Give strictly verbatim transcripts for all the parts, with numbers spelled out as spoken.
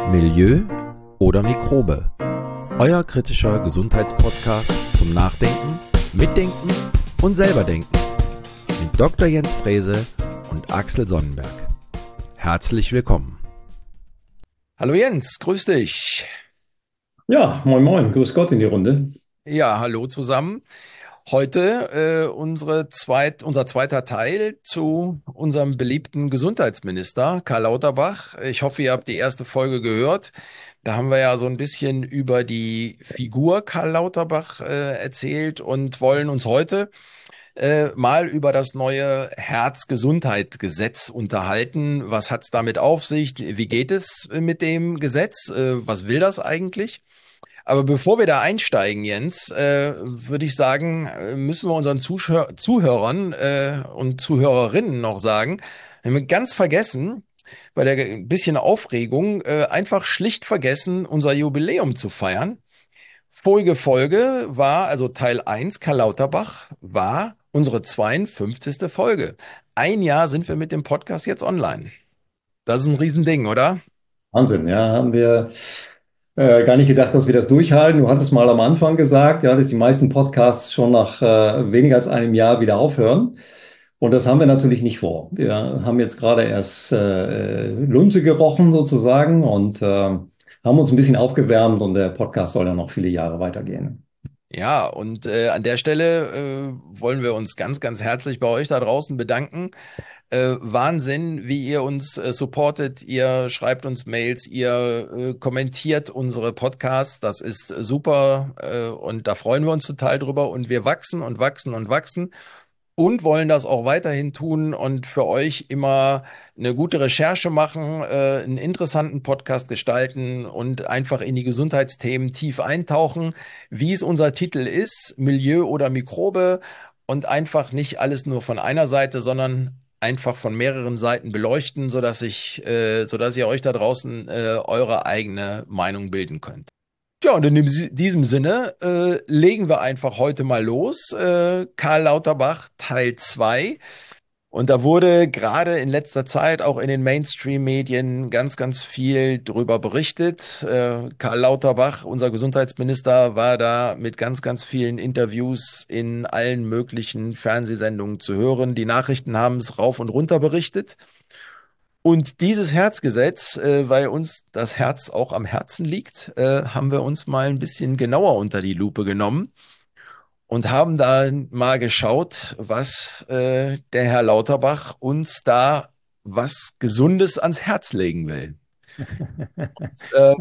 Milieu oder Mikrobe? Euer kritischer Gesundheitspodcast zum Nachdenken, Mitdenken und selberdenken mit Doktor Jens Frese und Axel Sonnenberg. Herzlich willkommen. Hallo Jens, grüß dich. Ja, moin moin, grüß Gott in die Runde. Ja, hallo zusammen. Heute äh, unsere zweit, unser zweiter Teil zu unserem beliebten Gesundheitsminister Karl Lauterbach. Ich hoffe, ihr habt die erste Folge gehört. Da haben wir ja so ein bisschen über die Figur Karl Lauterbach äh, erzählt und wollen uns heute äh, mal über das neue Herzgesundheitsgesetz unterhalten. Was hat's damit auf sich? Wie geht es mit dem Gesetz? Äh, was will das eigentlich? Aber bevor wir da einsteigen, Jens, äh, würde ich sagen, äh, müssen wir unseren Zuschau Zuhörern äh, und Zuhörerinnen noch sagen, wir haben ganz vergessen, bei der ein bisschen Aufregung, äh, einfach schlicht vergessen, unser Jubiläum zu feiern. Vorige Folge war, also Teil eins, Karl Lauterbach, war unsere zweiundfünfzigste Folge. Ein Jahr sind wir mit dem Podcast jetzt online. Das ist ein Riesending, oder? Wahnsinn, ja, haben wir äh, gar nicht gedacht, dass wir das durchhalten. Du hattest mal am Anfang gesagt, ja, dass die meisten Podcasts schon nach äh, weniger als einem Jahr wieder aufhören. Und das haben wir natürlich nicht vor. Wir haben jetzt gerade erst äh, Lunte gerochen sozusagen und äh, haben uns ein bisschen aufgewärmt und der Podcast soll ja noch viele Jahre weitergehen. Ja, und äh, an der Stelle äh, wollen wir uns ganz, ganz herzlich bei euch da draußen bedanken. Äh, Wahnsinn, wie ihr uns äh, supportet. Ihr schreibt uns Mails, ihr äh, kommentiert unsere Podcasts. Das ist super äh, und da freuen wir uns total drüber. Und wir wachsen und wachsen und wachsen und wollen das auch weiterhin tun und für euch immer eine gute Recherche machen, äh, einen interessanten Podcast gestalten und einfach in die Gesundheitsthemen tief eintauchen, wie es unser Titel ist, Milieu oder Mikrobe und einfach nicht alles nur von einer Seite, sondern einfach von mehreren Seiten beleuchten, sodass ich, äh, sodass ihr euch da draußen äh, eure eigene Meinung bilden könnt. Ja, und in dem, diesem Sinne äh, legen wir einfach heute mal los. Äh, Karl Lauterbach Teil zwei. Und da wurde gerade in letzter Zeit auch in den Mainstream-Medien ganz, ganz viel drüber berichtet. Äh, Karl Lauterbach, unser Gesundheitsminister, war da mit ganz, ganz vielen Interviews in allen möglichen Fernsehsendungen zu hören. Die Nachrichten haben es rauf und runter berichtet. Und dieses Herzgesetz, äh, weil uns das Herz auch am Herzen liegt, äh, haben wir uns mal ein bisschen genauer unter die Lupe genommen und haben da mal geschaut, was äh, der Herr Lauterbach uns da was Gesundes ans Herz legen will. Äh,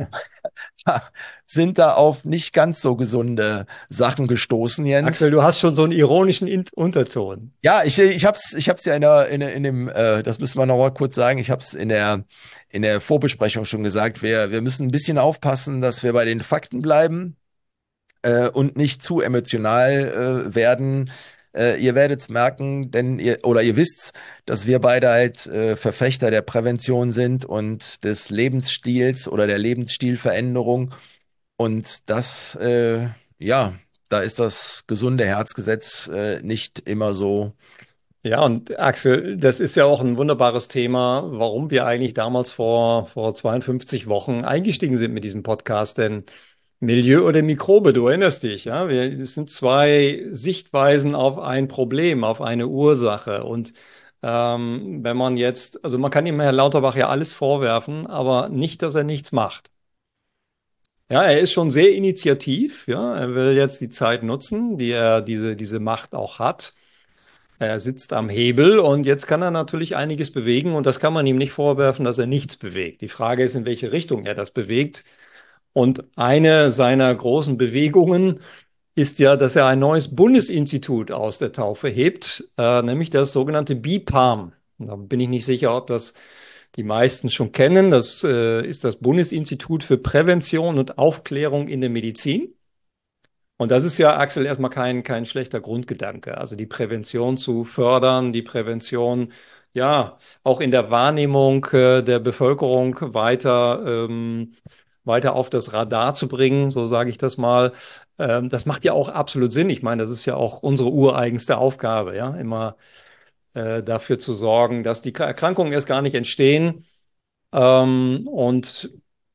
sind da auf nicht ganz so gesunde Sachen gestoßen, Jens. Axel, du hast schon so einen ironischen In Unterton. Ja, ich, ich hab's, ich hab's ja in der, in, der- in dem, äh, das müssen wir noch mal kurz sagen, ich hab's in der, in der Vorbesprechung schon gesagt, wir, wir müssen ein bisschen aufpassen, dass wir bei den Fakten bleiben, äh, und nicht zu emotional, äh, werden. Äh, ihr werdet's merken, denn ihr, oder ihr wisst's, dass wir beide halt, äh, Verfechter der Prävention sind und des Lebensstils oder der Lebensstilveränderung. Und das, äh, ja, da ist das gesunde Herzgesetz, äh, nicht immer so. Ja, und Axel, das ist ja auch ein wunderbares Thema, warum wir eigentlich damals vor, vor zweiundfünfzig Wochen eingestiegen sind mit diesem Podcast. Denn Milieu oder Mikrobe, du erinnerst dich, ja, wir, es sind zwei Sichtweisen auf ein Problem, auf eine Ursache. Und ähm, wenn man jetzt, also man kann ihm Herrn Lauterbach ja alles vorwerfen, aber nicht, dass er nichts macht. Ja, er ist schon sehr initiativ, ja, er will jetzt die Zeit nutzen, die er, diese, diese Macht auch hat. Er sitzt am Hebel und jetzt kann er natürlich einiges bewegen und das kann man ihm nicht vorwerfen, dass er nichts bewegt. Die Frage ist, in welche Richtung er das bewegt. Und eine seiner großen Bewegungen ist ja, dass er ein neues Bundesinstitut aus der Taufe hebt, äh, nämlich das sogenannte BIPAM. Und da bin ich nicht sicher, ob das die meisten schon kennen. Das äh, ist das Bundesinstitut für Prävention und Aufklärung in der Medizin. Und das ist ja, Axel, erstmal kein, kein schlechter Grundgedanke. Also die Prävention zu fördern, die Prävention, ja, auch in der Wahrnehmung äh, der Bevölkerung weiter, ähm, weiter auf das Radar zu bringen, so sage ich das mal. Ähm, das macht ja auch absolut Sinn. Ich meine, das ist ja auch unsere ureigenste Aufgabe, ja, immer äh, dafür zu sorgen, dass die Erkrankungen erst gar nicht entstehen. Ähm, und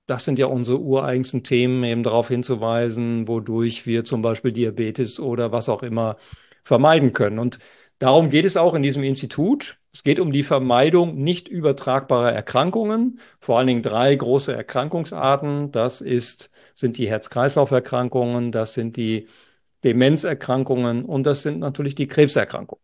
das sind ja unsere ureigensten Themen, eben darauf hinzuweisen, wodurch wir zum Beispiel Diabetes oder was auch immer vermeiden können. Und darum geht es auch in diesem Institut. Es geht um die Vermeidung nicht übertragbarer Erkrankungen, vor allen Dingen drei große Erkrankungsarten. Das ist, sind die Herz-Kreislauf-Erkrankungen, das sind die Demenzerkrankungen und das sind natürlich die Krebserkrankungen,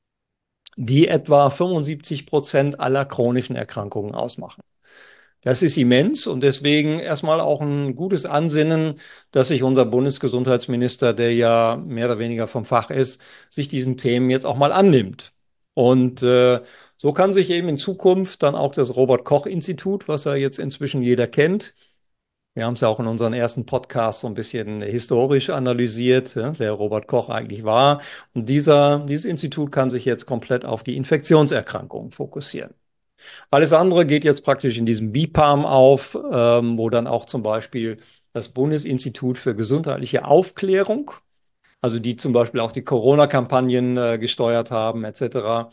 die etwa fünfundsiebzig Prozent aller chronischen Erkrankungen ausmachen. Das ist immens und deswegen erstmal auch ein gutes Ansinnen, dass sich unser Bundesgesundheitsminister, der ja mehr oder weniger vom Fach ist, sich diesen Themen jetzt auch mal annimmt. Und äh, so kann sich eben in Zukunft dann auch das Robert-Koch-Institut, was ja jetzt inzwischen jeder kennt, wir haben es ja auch in unseren ersten Podcasts so ein bisschen historisch analysiert, ja, wer Robert Koch eigentlich war. Und dieser, dieses Institut kann sich jetzt komplett auf die Infektionserkrankungen fokussieren. Alles andere geht jetzt praktisch in diesem B P A M auf, ähm, wo dann auch zum Beispiel das Bundesinstitut für gesundheitliche Aufklärung, also die zum Beispiel auch die Corona-Kampagnen äh, gesteuert haben, et cetera.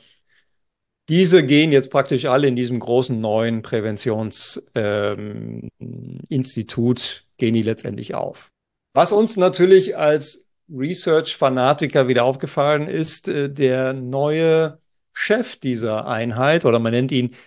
Diese gehen jetzt praktisch alle in diesem großen neuen Präventionsinstitut, ähm, Institut, gehen die letztendlich auf. Was uns natürlich als Research-Fanatiker wieder aufgefallen ist, äh, der neue Chef dieser Einheit, oder man nennt ihn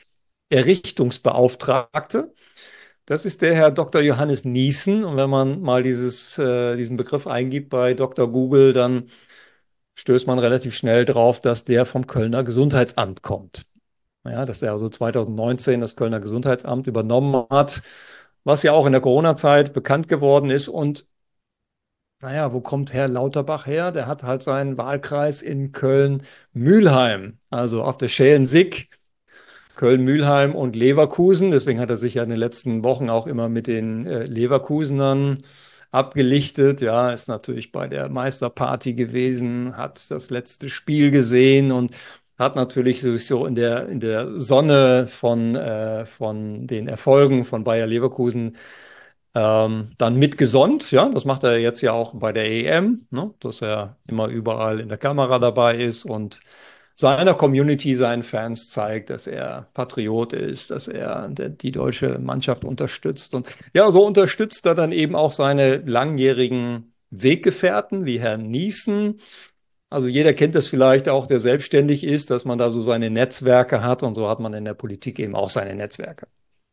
Errichtungsbeauftragte. Das ist der Herr Doktor Johannes Niesen. Und wenn man mal dieses, äh, diesen Begriff eingibt bei Doktor Google, dann stößt man relativ schnell drauf, dass der vom Kölner Gesundheitsamt kommt. Ja, dass er also zwanzig neunzehn das Kölner Gesundheitsamt übernommen hat, was ja auch in der Corona-Zeit bekannt geworden ist. Und naja, wo kommt Herr Lauterbach her? Der hat halt seinen Wahlkreis in Köln-Mühlheim, also auf der Schälen-Sick. Köln-Mühlheim und Leverkusen. Deswegen hat er sich ja in den letzten Wochen auch immer mit den äh, Leverkusenern abgelichtet. Ja, ist natürlich bei der Meisterparty gewesen, hat das letzte Spiel gesehen und hat natürlich sowieso in der, in der Sonne von, äh, von den Erfolgen von Bayer Leverkusen ähm, dann mitgesonnt. Ja, das macht er jetzt ja auch bei der E M, ne? Dass er immer überall in der Kamera dabei ist und seiner Community, seinen Fans zeigt, dass er Patriot ist, dass er der, die deutsche Mannschaft unterstützt. Und ja, so unterstützt er dann eben auch seine langjährigen Weggefährten wie Herrn Niesen. Also jeder kennt das vielleicht auch, der selbstständig ist, dass man da so seine Netzwerke hat und so hat man in der Politik eben auch seine Netzwerke.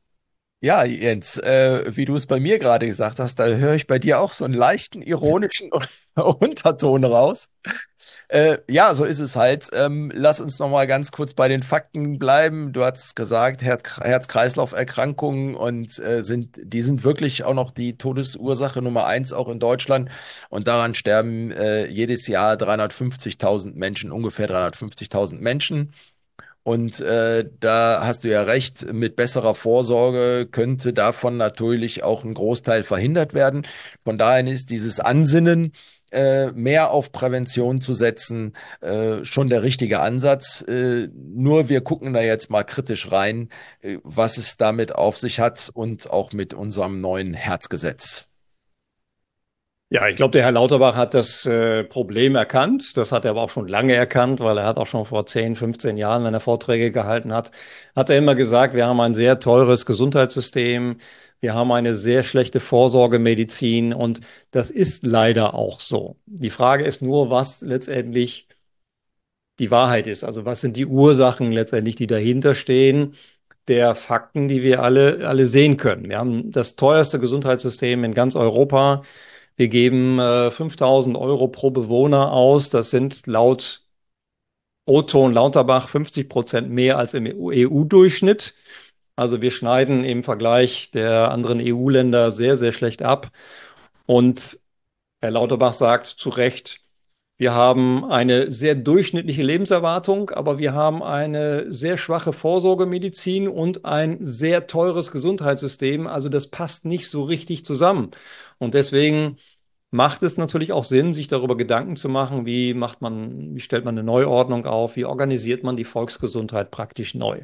Ja, Jens, äh, wie du es bei mir gerade gesagt hast, da höre ich bei dir auch so einen leichten ironischen Unterton raus. Äh, ja, so ist es halt. Ähm, lass uns noch mal ganz kurz bei den Fakten bleiben. Du hast gesagt, Her Herz-Kreislauf-Erkrankungen und äh, sind, die sind wirklich auch noch die Todesursache Nummer eins auch in Deutschland. Und daran sterben äh, jedes Jahr dreihundertfünfzigtausend Menschen, ungefähr dreihundertfünfzigtausend Menschen. Und äh, da hast du ja recht, mit besserer Vorsorge könnte davon natürlich auch ein Großteil verhindert werden. Von daher ist dieses Ansinnen, äh, mehr auf Prävention zu setzen, äh, schon der richtige Ansatz. Äh, nur wir gucken da jetzt mal kritisch rein, äh, was es damit auf sich hat und auch mit unserem neuen Herzgesetz. Ja, ich glaube, der Herr Lauterbach hat das äh, Problem erkannt. Das hat er aber auch schon lange erkannt, weil er hat auch schon vor zehn, fünfzehn Jahren, wenn er Vorträge gehalten hat, hat er immer gesagt, wir haben ein sehr teures Gesundheitssystem, wir haben eine sehr schlechte Vorsorgemedizin und das ist leider auch so. Die Frage ist nur, was letztendlich die Wahrheit ist. Also was sind die Ursachen letztendlich, die dahinter stehen, der Fakten, die wir alle, alle sehen können. Wir haben das teuerste Gesundheitssystem in ganz Europa. Wir geben äh, fünftausend Euro pro Bewohner aus. Das sind laut Otto und Lauterbach fünfzig Prozent mehr als im E U-Durchschnitt. Also wir schneiden im Vergleich der anderen E U-Länder sehr, sehr schlecht ab. Und Herr Lauterbach sagt zu Recht, wir haben eine sehr durchschnittliche Lebenserwartung, aber wir haben eine sehr schwache Vorsorgemedizin und ein sehr teures Gesundheitssystem. Also das passt nicht so richtig zusammen. Und deswegen macht es natürlich auch Sinn, sich darüber Gedanken zu machen, wie macht man, wie stellt man eine Neuordnung auf, wie organisiert man die Volksgesundheit praktisch neu.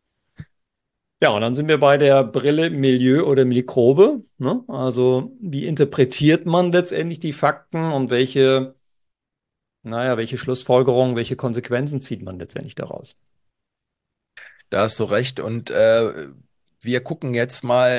Ja, und dann sind wir bei der Brille Milieu oder Mikrobe, ne? Also wie interpretiert man letztendlich die Fakten und welche naja, welche Schlussfolgerungen, welche Konsequenzen zieht man letztendlich daraus? Da hast du recht. Und äh, wir gucken jetzt mal.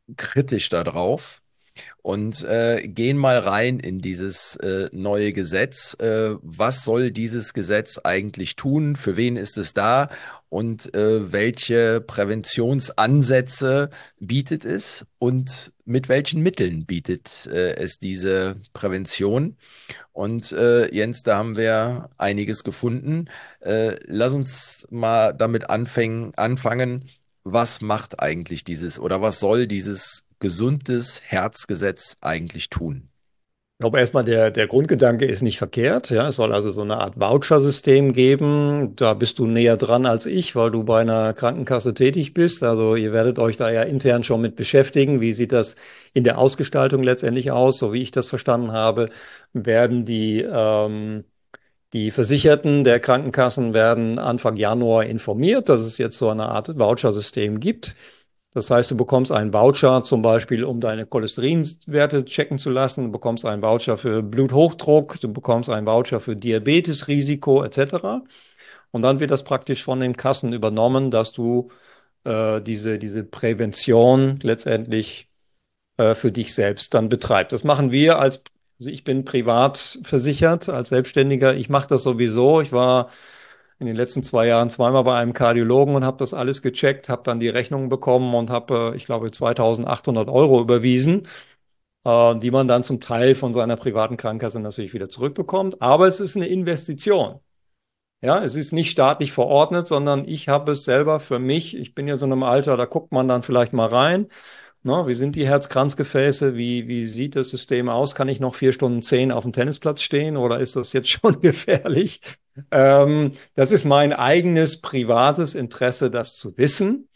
kritisch da drauf und äh, gehen mal rein in dieses äh, neue Gesetz. Äh, was soll dieses Gesetz eigentlich tun? Für wen ist es da? Und äh, welche Präventionsansätze bietet es? Und mit welchen Mitteln bietet äh, es diese Prävention? Und äh, Jens, da haben wir einiges gefunden. Äh, lass uns mal damit anfangen, anfangen. Was macht eigentlich dieses oder was soll dieses gesundes Herzgesetz eigentlich tun? Ich glaube erstmal, der, der Grundgedanke ist nicht verkehrt. Ja, es soll also so eine Art Voucher-System geben. Da bist du näher dran als ich, weil du bei einer Krankenkasse tätig bist. Also ihr werdet euch da ja intern schon mit beschäftigen. Wie sieht das in der Ausgestaltung letztendlich aus? So wie ich das verstanden habe, werden die, ähm, die Versicherten der Krankenkassen werden Anfang Januar informiert, dass es jetzt so eine Art Voucher-System gibt. Das heißt, du bekommst einen Voucher zum Beispiel, um deine Cholesterinwerte checken zu lassen. Du bekommst einen Voucher für Bluthochdruck. Du bekommst einen Voucher für Diabetesrisiko et cetera. Und dann wird das praktisch von den Kassen übernommen, dass du äh, diese, diese Prävention letztendlich äh, für dich selbst dann betreibst. Das machen wir als, also ich bin privat versichert als Selbstständiger. Ich mache das sowieso. Ich war in den letzten zwei Jahren zweimal bei einem Kardiologen und habe das alles gecheckt, habe dann die Rechnungen bekommen und habe, äh, ich glaube, zweitausendachthundert Euro überwiesen, äh, die man dann zum Teil von seiner privaten Krankenkasse natürlich wieder zurückbekommt. Aber es ist eine Investition. Ja, es ist nicht staatlich verordnet, sondern ich habe es selber für mich. Ich bin ja so in einem Alter, da guckt man dann vielleicht mal rein. Na, wie sind die Herz-Kranzgefäße? Wie, wie sieht das System aus? Kann ich noch vier Stunden zehn auf dem Tennisplatz stehen oder ist das jetzt schon gefährlich? Ähm, das ist mein eigenes privates Interesse, das zu wissen.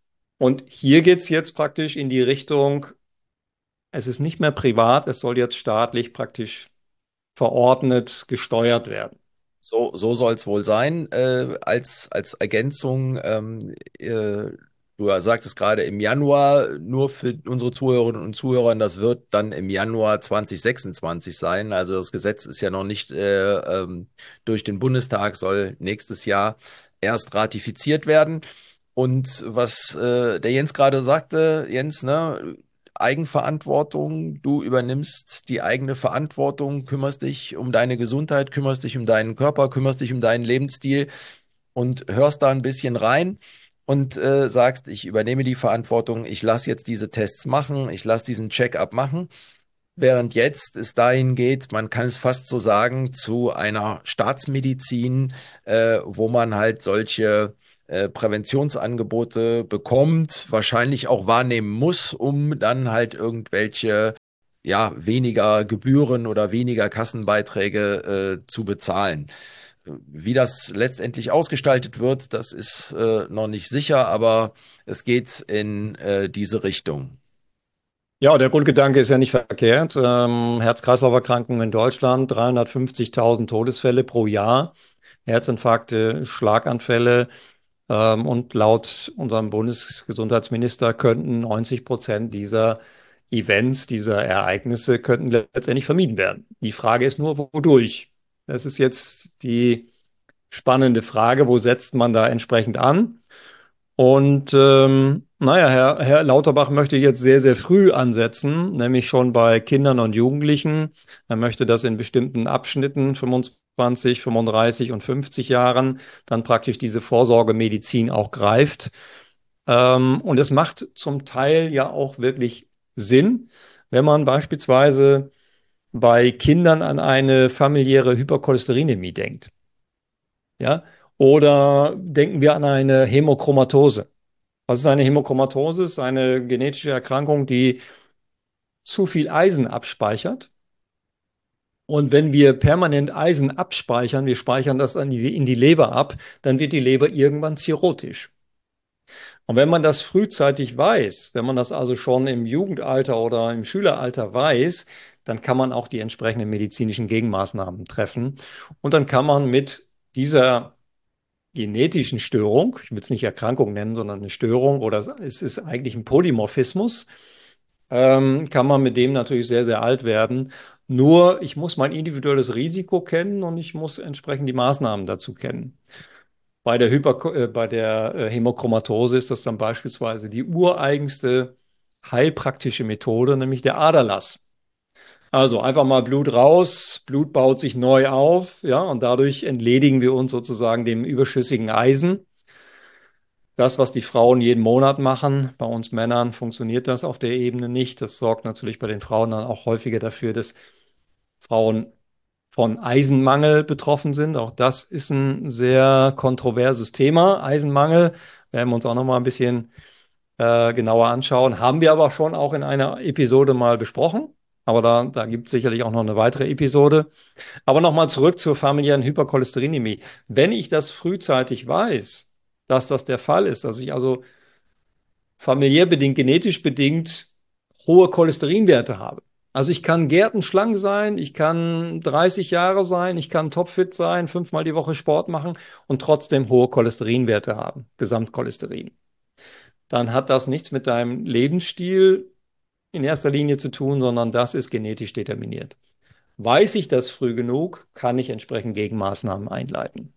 Und hier geht es jetzt praktisch in die Richtung, es ist nicht mehr privat, es soll jetzt staatlich praktisch verordnet gesteuert werden. So, so soll es wohl sein. Äh, als, als Ergänzung, ähm, äh, du sagtest gerade im Januar, nur für unsere Zuhörerinnen und Zuhörer, das wird dann im Januar zwanzig sechsundzwanzig sein. Also das Gesetz ist ja noch nicht äh, ähm, durch den Bundestag, soll nächstes Jahr erst ratifiziert werden. Und was äh, der Jens gerade sagte, Jens, ne, Eigenverantwortung, du übernimmst die eigene Verantwortung, kümmerst dich um deine Gesundheit, kümmerst dich um deinen Körper, kümmerst dich um deinen Lebensstil und hörst da ein bisschen rein und äh, sagst, ich übernehme die Verantwortung, ich lasse jetzt diese Tests machen, ich lasse diesen Check-up machen. Während jetzt es dahin geht, man kann es fast so sagen, zu einer Staatsmedizin, äh, wo man halt solche äh, Präventionsangebote bekommt, wahrscheinlich auch wahrnehmen muss, um dann halt irgendwelche, ja, weniger Gebühren oder weniger Kassenbeiträge äh, zu bezahlen. Wie das letztendlich ausgestaltet wird, das ist äh, noch nicht sicher, aber es geht in äh, diese Richtung. Ja, der Grundgedanke ist ja nicht verkehrt. Ähm, Herz-Kreislauf-Erkrankungen in Deutschland, dreihundertfünfzigtausend Todesfälle pro Jahr, Herzinfarkte, Schlaganfälle. Ähm, und laut unserem Bundesgesundheitsminister könnten neunzig Prozent dieser Events, dieser Ereignisse, könnten letztendlich vermieden werden. Die Frage ist nur, wodurch? Das ist jetzt die spannende Frage, wo setzt man da entsprechend an? Und ähm, naja, Herr, Herr Lauterbach möchte jetzt sehr, sehr früh ansetzen, nämlich schon bei Kindern und Jugendlichen. Er möchte das in bestimmten Abschnitten, fünfundzwanzig, fünfunddreißig und fünfzig Jahren, dann praktisch diese Vorsorgemedizin auch greift. Ähm, und es macht zum Teil ja auch wirklich Sinn, wenn man beispielsweise bei Kindern an eine familiäre Hypercholesterinämie denkt. Ja? Oder denken wir an eine Hämochromatose. Was ist eine Hämochromatose? Es ist eine genetische Erkrankung, die zu viel Eisen abspeichert. Und wenn wir permanent Eisen abspeichern, wir speichern das dann in die, in die Leber ab, dann wird die Leber irgendwann zirrhotisch. Und wenn man das frühzeitig weiß, wenn man das also schon im Jugendalter oder im Schüleralter weiß, dann kann man auch die entsprechenden medizinischen Gegenmaßnahmen treffen. Und dann kann man mit dieser genetischen Störung, ich will es nicht Erkrankung nennen, sondern eine Störung oder es ist eigentlich ein Polymorphismus, ähm, kann man mit dem natürlich sehr, sehr alt werden. Nur ich muss mein individuelles Risiko kennen und ich muss entsprechend die Maßnahmen dazu kennen. Bei der, Hyper, äh, bei der äh, Hämochromatose ist das dann beispielsweise die ureigenste heilpraktische Methode, nämlich der Aderlass. Also einfach mal Blut raus, Blut baut sich neu auf, ja, und dadurch entledigen wir uns sozusagen dem überschüssigen Eisen. Das, was die Frauen jeden Monat machen, bei uns Männern funktioniert das auf der Ebene nicht. Das sorgt natürlich bei den Frauen dann auch häufiger dafür, dass Frauen von Eisenmangel betroffen sind. Auch das ist ein sehr kontroverses Thema. Eisenmangel werden wir uns auch noch mal ein bisschen äh, genauer anschauen. Haben wir aber schon auch in einer Episode mal besprochen. Aber da, da gibt es sicherlich auch noch eine weitere Episode. Aber nochmal zurück zur familiären Hypercholesterinämie. Wenn ich das frühzeitig weiß, dass das der Fall ist, dass ich also familiär bedingt, genetisch bedingt hohe Cholesterinwerte habe. Also ich kann gärtenschlank sein, ich kann dreißig Jahre sein, ich kann topfit sein, fünfmal die Woche Sport machen und trotzdem hohe Cholesterinwerte haben, Gesamtcholesterin. Dann hat das nichts mit deinem Lebensstil in erster Linie zu tun, sondern das ist genetisch determiniert. Weiß ich das früh genug, kann ich entsprechend Gegenmaßnahmen einleiten.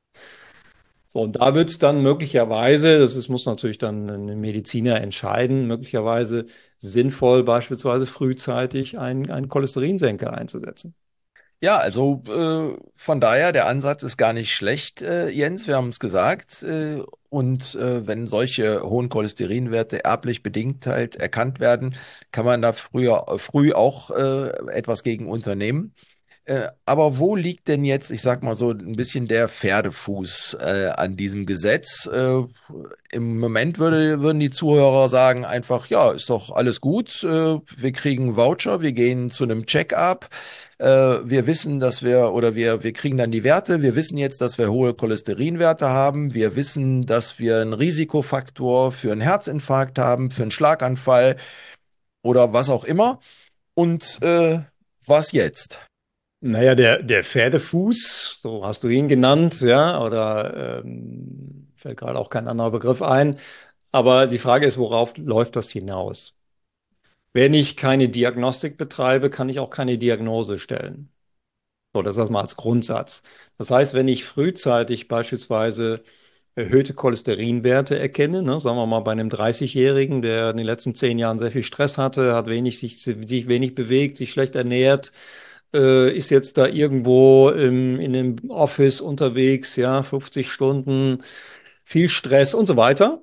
So, und da wird es dann möglicherweise, das ist, muss natürlich dann ein Mediziner entscheiden, möglicherweise sinnvoll, beispielsweise frühzeitig einen, einen Cholesterinsenker einzusetzen. Ja, also äh, von daher, der Ansatz ist gar nicht schlecht, äh, Jens, wir haben es gesagt. Äh, und äh, wenn solche hohen Cholesterinwerte erblich bedingt halt erkannt werden, kann man da früher, früh auch äh, etwas gegen unternehmen. Äh, aber wo liegt denn jetzt, ich sag mal so, ein bisschen der Pferdefuß äh, an diesem Gesetz? Äh, im Moment würde, würden die Zuhörer sagen einfach, ja, ist doch alles gut, äh, wir kriegen einen Voucher, wir gehen zu einem Check-up, äh, wir wissen, dass wir, oder wir, wir kriegen dann die Werte, wir wissen jetzt, dass wir hohe Cholesterinwerte haben, wir wissen, dass wir einen Risikofaktor für einen Herzinfarkt haben, für einen Schlaganfall oder was auch immer. Und äh, was jetzt? Naja, der, der Pferdefuß, so hast du ihn genannt, ja, oder ähm, fällt gerade auch kein anderer Begriff ein. Aber die Frage ist, worauf läuft das hinaus? Wenn ich keine Diagnostik betreibe, kann ich auch keine Diagnose stellen. So, das erstmal als Grundsatz. Das heißt, wenn ich frühzeitig beispielsweise erhöhte Cholesterinwerte erkenne, ne, sagen wir mal bei einem dreißig-Jährigen, der in den letzten zehn Jahren sehr viel Stress hatte, hat wenig sich, sich wenig bewegt, sich schlecht ernährt, äh, ist jetzt da irgendwo im, in einem Office unterwegs, ja, fünfzig Stunden, viel Stress und so weiter,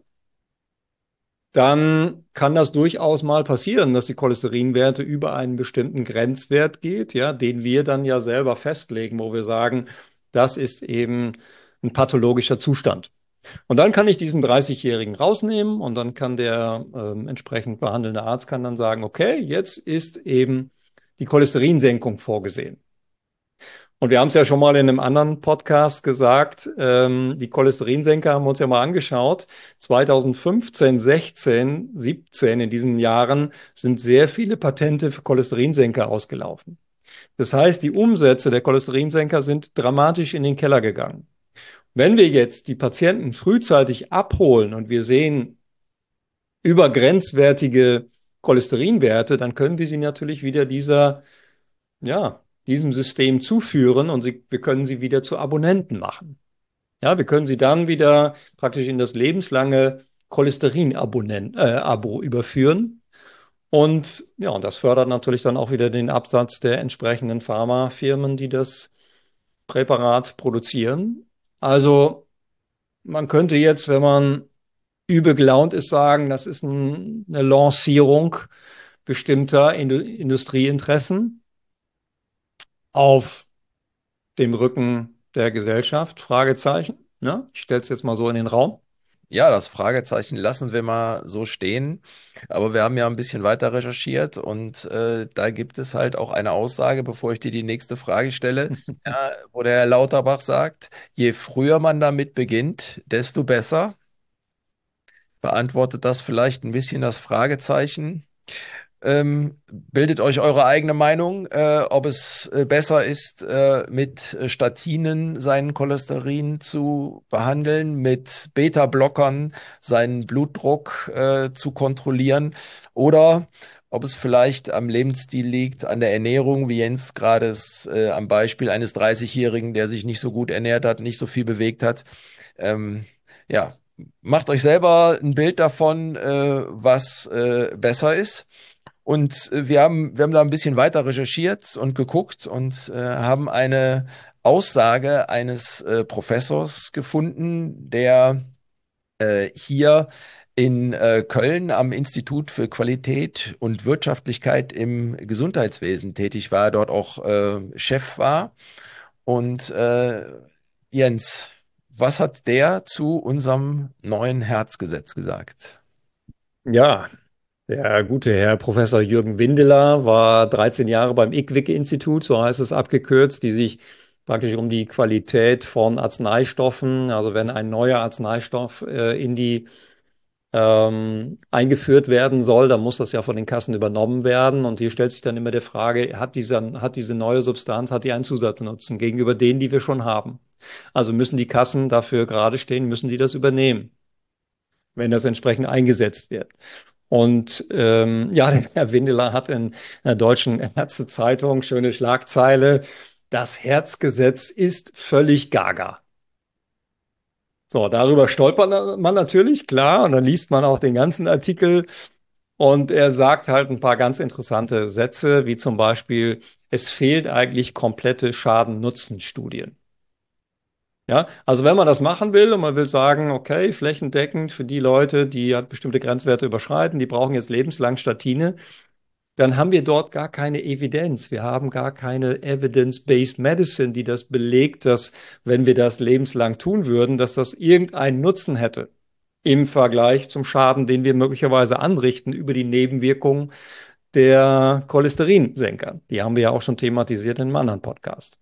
dann kann das durchaus mal passieren, dass die Cholesterinwerte über einen bestimmten Grenzwert geht, ja, den wir dann ja selber festlegen, wo wir sagen, das ist eben ein pathologischer Zustand. Und dann kann ich diesen dreißig-Jährigen rausnehmen und dann kann der ähm, entsprechend behandelnde Arzt kann dann sagen, okay, jetzt ist eben die Cholesterinsenkung vorgesehen. Und wir haben es ja schon mal in einem anderen Podcast gesagt, ähm, die Cholesterinsenker haben wir uns ja mal angeschaut. zwanzig fünfzehn, sechzehn, siebzehn in diesen Jahren sind sehr viele Patente für Cholesterinsenker ausgelaufen. Das heißt, die Umsätze der Cholesterinsenker sind dramatisch in den Keller gegangen. Wenn wir jetzt die Patienten frühzeitig abholen und wir sehen übergrenzwertige Cholesterinwerte, dann können wir sie natürlich wieder dieser, ja, diesem System zuführen und sie, wir können sie wieder zu Abonnenten machen. Ja, wir können sie dann wieder praktisch in das lebenslange Cholesterin-Abo äh, überführen. Und ja, und das fördert natürlich dann auch wieder den Absatz der entsprechenden Pharmafirmen, die das Präparat produzieren. Also man könnte jetzt, wenn man übel gelaunt ist, sagen, das ist ein, eine Lancierung bestimmter Indu Industrieinteressen auf dem Rücken der Gesellschaft? Fragezeichen. Ne? Ich stelle es jetzt mal so in den Raum. Ja, das Fragezeichen lassen wir mal so stehen. Aber wir haben ja ein bisschen weiter recherchiert und äh, da gibt es halt auch eine Aussage, bevor ich dir die nächste Frage stelle, ja, wo der Herr Lauterbach sagt, je früher man damit beginnt, desto besser. Beantwortet das vielleicht ein bisschen das Fragezeichen? Ähm, bildet euch eure eigene Meinung, äh, ob es äh, besser ist, äh, mit äh, Statinen seinen Cholesterin zu behandeln, mit Beta-Blockern seinen Blutdruck äh, zu kontrollieren oder ob es vielleicht am Lebensstil liegt, an der Ernährung, wie Jens gerade es äh, am Beispiel eines dreißig-Jährigen, der sich nicht so gut ernährt hat, nicht so viel bewegt hat. Ähm, ja, macht euch selber ein Bild davon, äh, was äh, besser ist. Und äh, wir haben, wir haben da ein bisschen weiter recherchiert und geguckt und äh, haben eine Aussage eines äh, Professors gefunden, der äh, hier in äh, Köln am Institut für Qualität und Wirtschaftlichkeit im Gesundheitswesen tätig war, dort auch äh, Chef war. Und äh, Jens, was hat der zu unserem neuen Herzgesetz gesagt? Ja, der gute Herr Professor Jürgen Windeler war dreizehn Jahre beim I Q W I C-Institut, so heißt es abgekürzt, die sich praktisch um die Qualität von Arzneistoffen, also wenn ein neuer Arzneistoff äh, in die ähm, eingeführt werden soll, dann muss das ja von den Kassen übernommen werden. Und hier stellt sich dann immer die Frage, hat dieser, hat diese neue Substanz, hat die einen Zusatznutzen gegenüber denen, die wir schon haben? Also müssen die Kassen dafür gerade stehen, müssen die das übernehmen, wenn das entsprechend eingesetzt wird. Und ähm, ja, der Herr Windeler hat in der Deutschen Ärztezeitung schöne Schlagzeile: Das Herzgesetz ist völlig gaga. So, darüber stolpert man natürlich, klar, und dann liest man auch den ganzen Artikel und er sagt halt ein paar ganz interessante Sätze, wie zum Beispiel, es fehlt eigentlich komplette Schaden-Nutzen-Studien. Ja, also wenn man das machen will und man will sagen, okay, flächendeckend für die Leute, die halt bestimmte Grenzwerte überschreiten, die brauchen jetzt lebenslang Statine, dann haben wir dort gar keine Evidenz. Wir haben gar keine Evidence-Based Medicine, die das belegt, dass wenn wir das lebenslang tun würden, dass das irgendeinen Nutzen hätte im Vergleich zum Schaden, den wir möglicherweise anrichten über die Nebenwirkungen der Cholesterinsenker. Die haben wir ja auch schon thematisiert in einem anderen Podcast.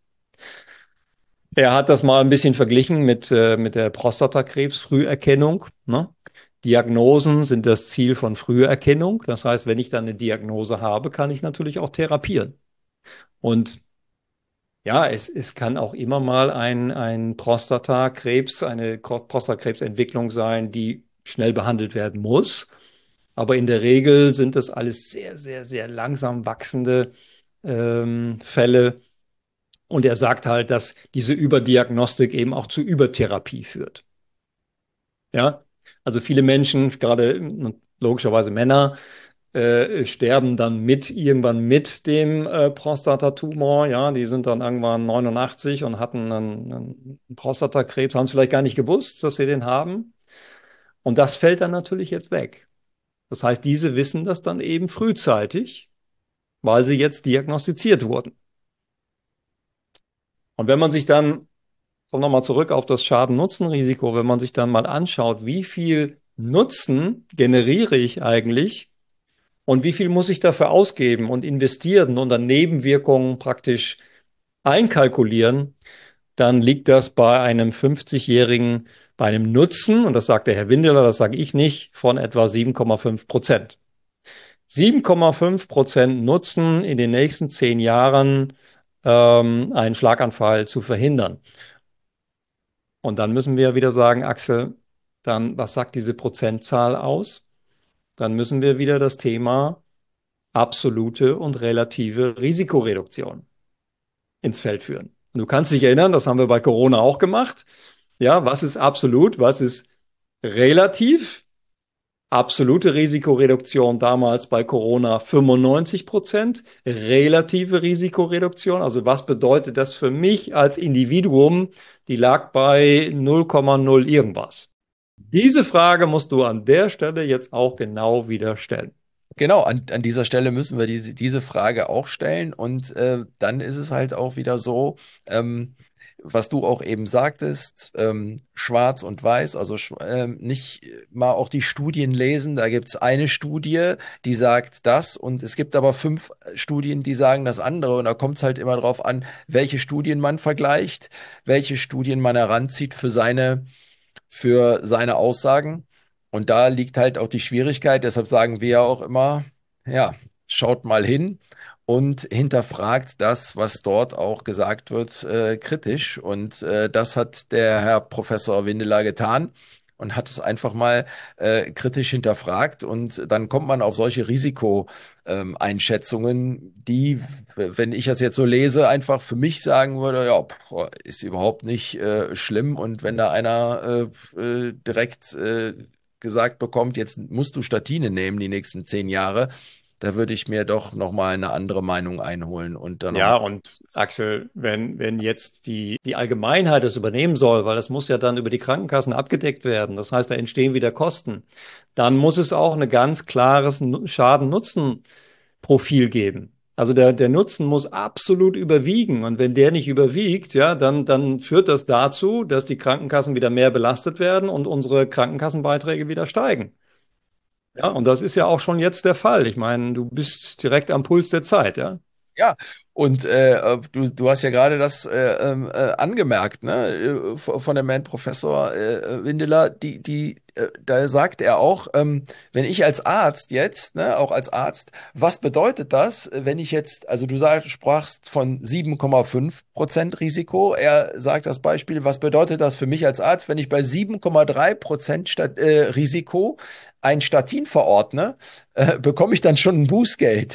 Er hat das mal ein bisschen verglichen mit, äh, mit der Prostatakrebsfrüherkennung. Ne? Diagnosen sind das Ziel von Früherkennung. Das heißt, wenn ich dann eine Diagnose habe, kann ich natürlich auch therapieren. Und ja, es, es kann auch immer mal ein, ein Prostatakrebs, eine Ko- Prostatakrebsentwicklung sein, die schnell behandelt werden muss. Aber in der Regel sind das alles sehr, sehr, sehr langsam wachsende ähm, Fälle. Und er sagt halt, dass diese Überdiagnostik eben auch zu Übertherapie führt. Ja, also viele Menschen, gerade äh, logischerweise Männer, äh, sterben dann mit irgendwann mit dem äh, Prostatatumor. Ja, die sind dann irgendwann neunundachtzig und hatten einen, einen Prostatakrebs, haben es vielleicht gar nicht gewusst, dass sie den haben. Und das fällt dann natürlich jetzt weg. Das heißt, diese wissen das dann eben frühzeitig, weil sie jetzt diagnostiziert wurden. Und wenn man sich dann, kommen wir nochmal zurück auf das Schaden-Nutzen-Risiko, wenn man sich dann mal anschaut, wie viel Nutzen generiere ich eigentlich und wie viel muss ich dafür ausgeben und investieren und dann Nebenwirkungen praktisch einkalkulieren, dann liegt das bei einem fünfzig-Jährigen bei einem Nutzen, und das sagt der Herr Windeler, das sage ich nicht, von etwa sieben Komma fünf Prozent. sieben Komma fünf Prozent Nutzen in den nächsten zehn Jahren ähm, einen Schlaganfall zu verhindern. Und dann müssen wir wieder sagen, Axel, dann, was sagt diese Prozentzahl aus? Dann müssen wir wieder das Thema absolute und relative Risikoreduktion ins Feld führen. Und du kannst dich erinnern, das haben wir bei Corona auch gemacht. Ja, was ist absolut, was ist relativ? Absolute Risikoreduktion damals bei Corona fünfundneunzig Prozent. Relative Risikoreduktion, also was bedeutet das für mich als Individuum? Die lag bei null Komma null irgendwas. Diese Frage musst du an der Stelle jetzt auch genau wieder stellen. Genau, an, an dieser Stelle müssen wir diese, diese Frage auch stellen. Und äh, dann ist es halt auch wieder so, ähm, was du auch eben sagtest, ähm, schwarz und weiß, also sch- ähm, nicht mal auch die Studien lesen. Da gibt es eine Studie, die sagt das, und es gibt aber fünf Studien, die sagen das andere. Und da kommt es halt immer drauf an, welche Studien man vergleicht, welche Studien man heranzieht für seine für seine Aussagen. Und da liegt halt auch die Schwierigkeit. Deshalb sagen wir ja auch immer, ja, schaut mal hin und hinterfragt das, was dort auch gesagt wird, äh, kritisch. Und äh, das hat der Herr Professor Windeler getan. und hat es einfach mal äh, kritisch hinterfragt. Und dann kommt man auf solche Risikoeinschätzungen, die, wenn ich das jetzt so lese, einfach für mich sagen würde, ja, pff, ist überhaupt nicht äh, schlimm. Und wenn da einer äh, äh, direkt äh, gesagt bekommt, jetzt musst du Statine nehmen die nächsten zehn Jahre, da würde ich mir doch nochmal eine andere Meinung einholen und dann Ja, nochmal. und Axel, wenn, wenn jetzt die, die Allgemeinheit das übernehmen soll, weil das muss ja dann über die Krankenkassen abgedeckt werden, das heißt, da entstehen wieder Kosten, dann muss es auch ein ganz klares Nu- Schaden-Nutzen-Profil geben. Also der, der Nutzen muss absolut überwiegen. Und wenn der nicht überwiegt, ja, dann, dann führt das dazu, dass die Krankenkassen wieder mehr belastet werden und unsere Krankenkassenbeiträge wieder steigen. Ja, und das ist ja auch schon jetzt der Fall. Ich meine, du bist direkt am Puls der Zeit, ja. Ja, und äh, du, du hast ja gerade das äh, ähm, äh, angemerkt, ne, äh, v- von dem Herrn Professor äh, Windeler, die, die, äh, da sagt er auch, ähm, wenn ich als Arzt jetzt, ne, auch als Arzt, was bedeutet das, wenn ich jetzt, also du sag, sprachst von sieben Komma fünf Prozent Risiko, er sagt das Beispiel, was bedeutet das für mich als Arzt, wenn ich bei sieben Komma drei Prozent Stat äh, Risiko ein Statin verordne, äh, bekomme ich dann schon ein Bußgeld?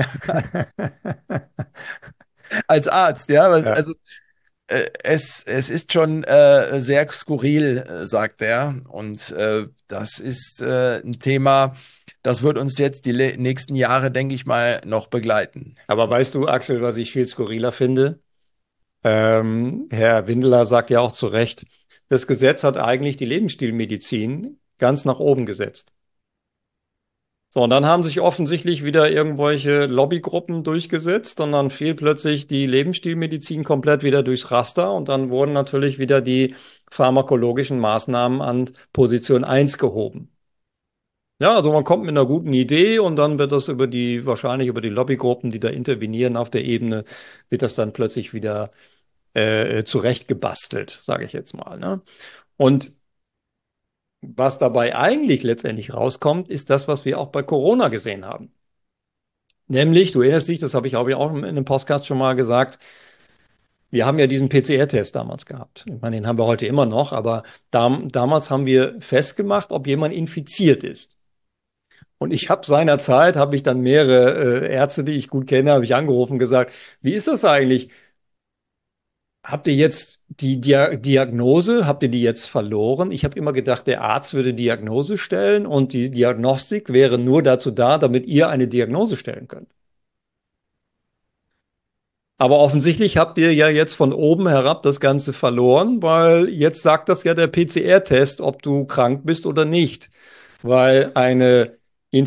Als Arzt, ja, was, Ja. also äh, es, es ist schon äh, sehr skurril, äh, sagt er. Und äh, das ist äh, ein Thema, das wird uns jetzt die le- nächsten Jahre, denke ich mal, noch begleiten. Aber weißt du, Axel, was ich viel skurriler finde? Ähm, Herr Windeler sagt ja auch zu Recht, das Gesetz hat eigentlich die Lebensstilmedizin ganz nach oben gesetzt. So, und dann haben sich offensichtlich wieder irgendwelche Lobbygruppen durchgesetzt und dann fiel plötzlich die Lebensstilmedizin komplett wieder durchs Raster und dann wurden natürlich wieder die pharmakologischen Maßnahmen an Position eins gehoben. Ja, also man kommt mit einer guten Idee und dann wird das über die, wahrscheinlich über die Lobbygruppen, die da intervenieren auf der Ebene, wird das dann plötzlich wieder äh, zurechtgebastelt, sage ich jetzt mal. Ne? Und was dabei eigentlich letztendlich rauskommt, ist das, was wir auch bei Corona gesehen haben. Nämlich, du erinnerst dich, das habe ich, glaube ich, auch in einem Podcast schon mal gesagt, wir haben ja diesen P C R-Test damals gehabt. Ich meine, den haben wir heute immer noch, aber dam damals haben wir festgemacht, ob jemand infiziert ist. Und ich habe seinerzeit, habe ich dann mehrere äh, Ärzte, die ich gut kenne, habe ich angerufen und gesagt, wie ist das eigentlich? Habt ihr jetzt die Dia Diagnose, habt ihr die jetzt verloren? Ich habe immer gedacht, der Arzt würde Diagnose stellen und die Diagnostik wäre nur dazu da, damit ihr eine Diagnose stellen könnt. Aber offensichtlich habt ihr ja jetzt von oben herab das Ganze verloren, weil jetzt sagt das ja der P C R-Test, ob du krank bist oder nicht. Weil eine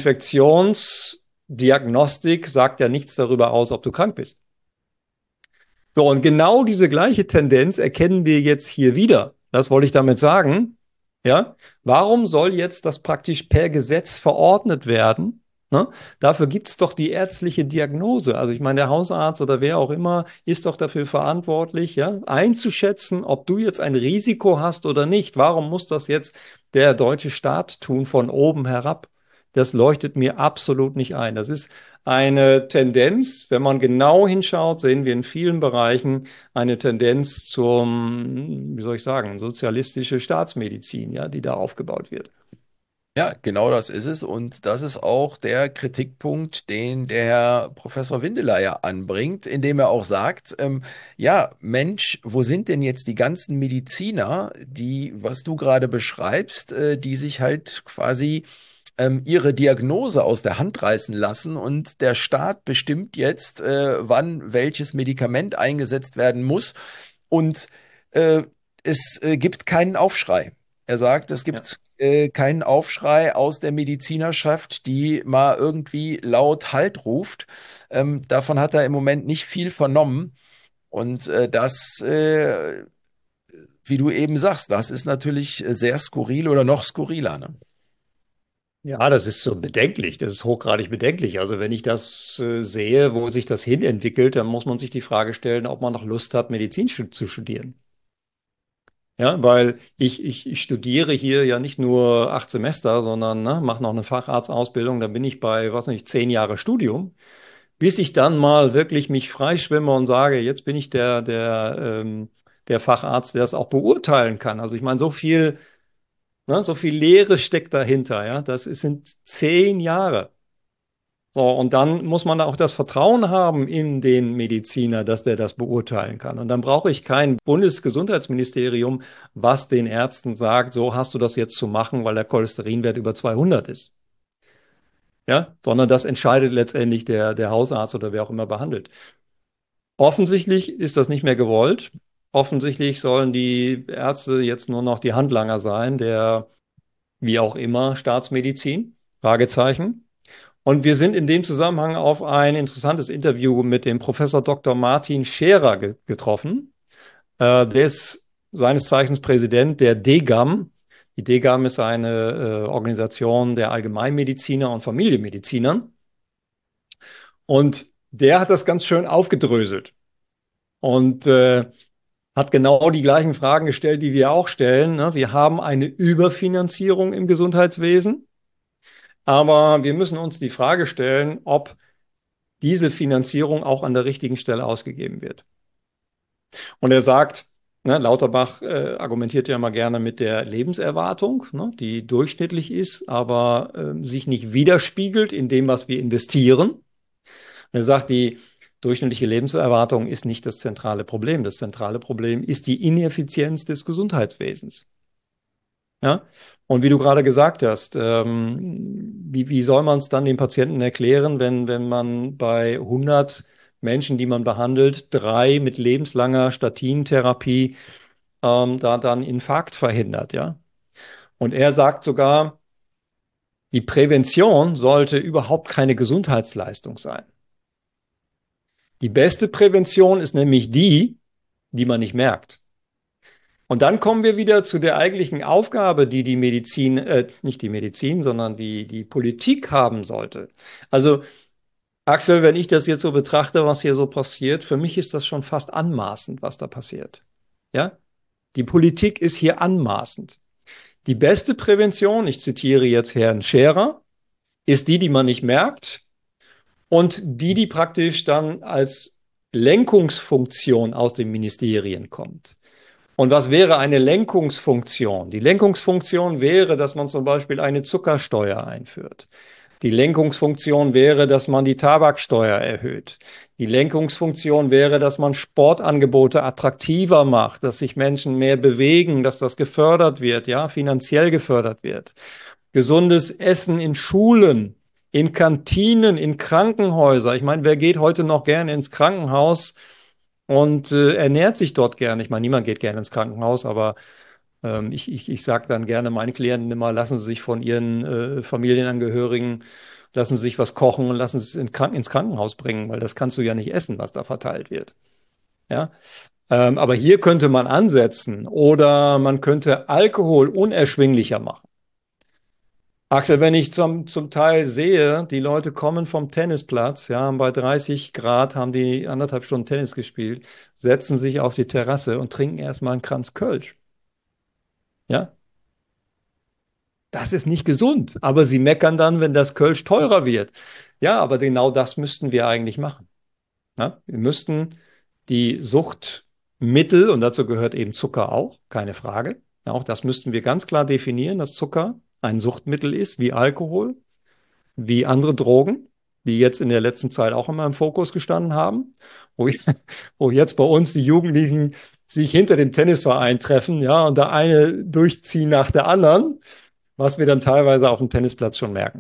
Infektionsdiagnostik sagt ja nichts darüber aus, ob du krank bist. So, und genau diese gleiche Tendenz erkennen wir jetzt hier wieder. Das wollte ich damit sagen. Ja, warum soll jetzt das praktisch per Gesetz verordnet werden? Ne? Dafür gibt es doch die ärztliche Diagnose. Also ich meine, der Hausarzt oder wer auch immer ist doch dafür verantwortlich, ja, einzuschätzen, ob du jetzt ein Risiko hast oder nicht. Warum muss das jetzt der deutsche Staat tun von oben herab? Das leuchtet mir absolut nicht ein. Das ist eine Tendenz, wenn man genau hinschaut, sehen wir in vielen Bereichen eine Tendenz zum, wie soll ich sagen, sozialistische Staatsmedizin, ja, die da aufgebaut wird. Ja, genau das ist es. Und das ist auch der Kritikpunkt, den der Herr Professor Windeler ja anbringt, indem er auch sagt, ähm, ja, Mensch, wo sind denn jetzt die ganzen Mediziner, die, was du gerade beschreibst, äh, die sich halt quasi ähm, ihre Diagnose aus der Hand reißen lassen und der Staat bestimmt jetzt, äh, wann welches Medikament eingesetzt werden muss und äh, es äh, gibt keinen Aufschrei. Er sagt, es Ja. gibt äh, keinen Aufschrei aus der Medizinerschaft, die mal irgendwie laut Halt ruft. Ähm, davon hat er im Moment nicht viel vernommen. Und äh, das, äh, wie du eben sagst, das ist natürlich sehr skurril oder noch skurriler, ne? Ja, das ist so bedenklich. Das ist hochgradig bedenklich. Also wenn ich das äh, sehe, wo sich das hin entwickelt, dann muss man sich die Frage stellen, ob man noch Lust hat, Medizin stu- zu studieren. Ja, weil ich, ich, ich studiere hier ja nicht nur acht Semester, sondern ne, mache noch eine Facharztausbildung. Da bin ich bei, was nicht, zehn Jahre Studium, bis ich dann mal wirklich mich freischwimme und sage, jetzt bin ich der, der, ähm, der Facharzt, der es auch beurteilen kann. Also ich meine, so viel Ne? So viel Lehre steckt dahinter, ja. Das ist, sind zehn Jahre. So, und dann muss man auch das Vertrauen haben in den Mediziner, dass der das beurteilen kann. Und dann brauche ich kein Bundesgesundheitsministerium, was den Ärzten sagt, so hast du das jetzt zu machen, weil der Cholesterinwert über zweihundert ist. Ja, sondern das entscheidet letztendlich der, der Hausarzt oder wer auch immer behandelt. Offensichtlich ist das nicht mehr gewollt. Offensichtlich sollen die Ärzte jetzt nur noch die Handlanger sein, der, wie auch immer, Staatsmedizin. Fragezeichen. Und wir sind in dem Zusammenhang auf ein interessantes Interview mit dem Professor Doktor Martin Scherer ge getroffen. Äh, der ist seines Zeichens Präsident der D G A M. Die D G A M ist eine äh, Organisation der Allgemeinmediziner und Familienmedizinern. Und der hat das ganz schön aufgedröselt und äh, hat genau die gleichen Fragen gestellt, die wir auch stellen. Ne? Wir haben eine Überfinanzierung im Gesundheitswesen, aber wir müssen uns die Frage stellen, ob diese Finanzierung auch an der richtigen Stelle ausgegeben wird. Und er sagt, ne, Lauterbach äh, argumentiert ja immer gerne mit der Lebenserwartung, ne, die durchschnittlich ist, aber äh, sich nicht widerspiegelt in dem, was wir investieren. Und er sagt, die durchschnittliche Lebenserwartung ist nicht das zentrale Problem. Das zentrale Problem ist die Ineffizienz des Gesundheitswesens. Ja? Und wie du gerade gesagt hast, ähm, wie, wie soll man es dann den Patienten erklären, wenn, wenn man bei hundert Menschen, die man behandelt, drei mit lebenslanger Statintherapie ähm, da dann Infarkt verhindert, ja? Und er sagt sogar, die Prävention sollte überhaupt keine Gesundheitsleistung sein. Die beste Prävention ist nämlich die, die man nicht merkt. Und dann kommen wir wieder zu der eigentlichen Aufgabe, die die Medizin, äh, nicht die Medizin, sondern die, die Politik haben sollte. Also, Axel, wenn ich das jetzt so betrachte, was hier so passiert, für mich ist das schon fast anmaßend, was da passiert. Ja? Die Politik ist hier anmaßend. Die beste Prävention, ich zitiere jetzt Herrn Scherer, ist die, die man nicht merkt und die, die praktisch dann als Lenkungsfunktion aus den Ministerien kommt. Und was wäre eine Lenkungsfunktion? Die Lenkungsfunktion wäre, dass man zum Beispiel eine Zuckersteuer einführt. Die Lenkungsfunktion wäre, dass man die Tabaksteuer erhöht. Die Lenkungsfunktion wäre, dass man Sportangebote attraktiver macht, dass sich Menschen mehr bewegen, dass das gefördert wird, ja, finanziell gefördert wird. Gesundes Essen in Schulen, in Kantinen, in Krankenhäuser. Ich meine, wer geht heute noch gerne ins Krankenhaus und äh, ernährt sich dort gerne? Ich meine, niemand geht gerne ins Krankenhaus, aber ähm, ich, ich, ich sage dann gerne meinen Klienten immer, lassen Sie sich von Ihren äh, Familienangehörigen, lassen Sie sich was kochen und lassen Sie es in Krank ins Krankenhaus bringen, weil das kannst du ja nicht essen, was da verteilt wird. Ja? Ähm, aber hier könnte man ansetzen oder man könnte Alkohol unerschwinglicher machen. Axel, wenn ich zum, zum Teil sehe, die Leute kommen vom Tennisplatz, ja, bei dreißig Grad haben die anderthalb Stunden Tennis gespielt, setzen sich auf die Terrasse und trinken erstmal einen Kranz Kölsch. Ja, das ist nicht gesund, aber sie meckern dann, wenn das Kölsch teurer wird. Ja, aber genau das müssten wir eigentlich machen. Ja, wir müssten die Suchtmittel, und dazu gehört eben Zucker auch, keine Frage. Ja, auch das müssten wir ganz klar definieren, dass Zucker ein Suchtmittel ist, wie Alkohol, wie andere Drogen, die jetzt in der letzten Zeit auch immer im Fokus gestanden haben, wo, ich, wo jetzt bei uns die Jugendlichen sich hinter dem Tennisverein treffen, ja, und da eine durchziehen nach der anderen, was wir dann teilweise auf dem Tennisplatz schon merken.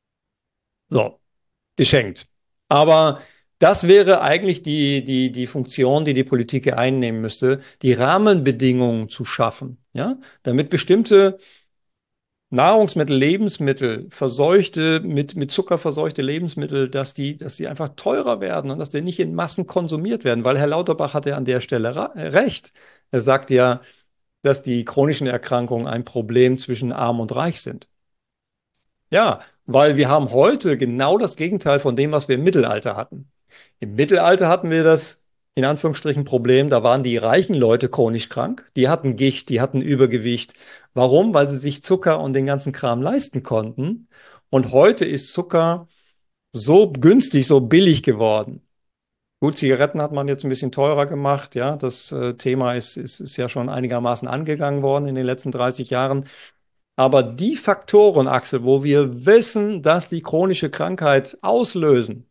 So, geschenkt. Aber das wäre eigentlich die, die, die Funktion, die die Politik hier einnehmen müsste, die Rahmenbedingungen zu schaffen, ja, damit bestimmte Nahrungsmittel, Lebensmittel, verseuchte, mit, mit Zucker verseuchte Lebensmittel, dass die, dass die einfach teurer werden und dass die nicht in Massen konsumiert werden, weil Herr Lauterbach hatte an der Stelle recht. Er sagt ja, dass die chronischen Erkrankungen ein Problem zwischen Arm und Reich sind. Ja, weil wir haben heute genau das Gegenteil von dem, was wir im Mittelalter hatten. Im Mittelalter hatten wir das in Anführungsstrichen Problem, da waren die reichen Leute chronisch krank, die hatten Gicht, die hatten Übergewicht. Warum? Weil sie sich Zucker und den ganzen Kram leisten konnten. Und heute ist Zucker so günstig, so billig geworden. Gut, Zigaretten hat man jetzt ein bisschen teurer gemacht, ja. Das äh, Thema ist, ist, ist ja schon einigermaßen angegangen worden in den letzten dreißig Jahren. Aber die Faktoren, Axel, wo wir wissen, dass die chronische Krankheit auslösen,